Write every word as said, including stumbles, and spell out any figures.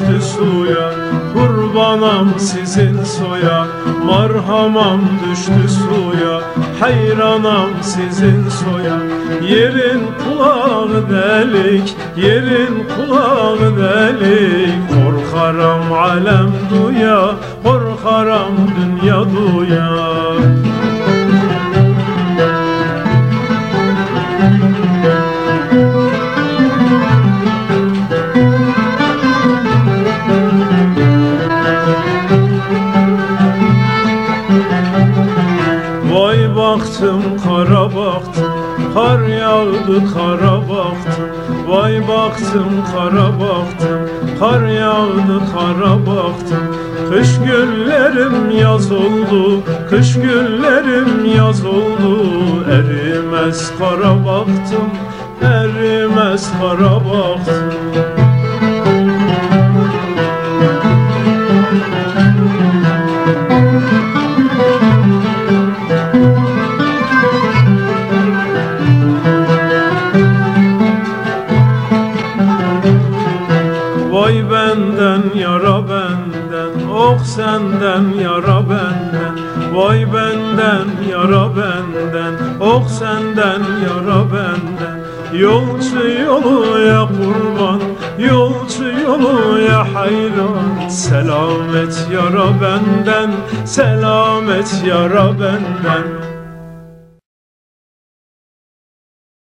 düştü suya, kurbanam sizin soya. Marhamam düştü suya, hayranam sizin soya. Yerin kulağı delik, yerin kulağı delik. Korkaram alem duya, korkaram dünya duya. Vay baktım kara baktım, kar yağdı kara baktım. Vay baktım kara baktım, kar yağdı kara baktım. Kış günlerim yaz oldu, kış günlerim yaz oldu. Erimez kara baktım, erimez kara baktım. Vay benden yara benden, ok senden yara benden. Vay benden yara benden, ok senden yara benden. Yolcu yoluya kurban, yolcu yoluya hayran. Selamet yara benden, selamet yara benden.